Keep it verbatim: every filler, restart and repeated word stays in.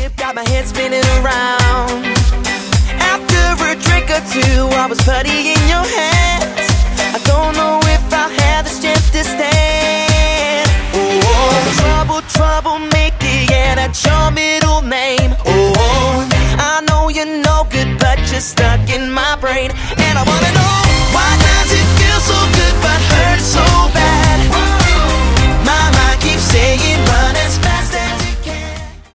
sip, got my head spinning around. After a drink or two, I was putty in your hands. I don't know if I have the strength to stand. Oh, trouble, troublemaker, yeah, that's your middle name. Oh, I know you're no good, but you're stuck in my brain, and I wanna know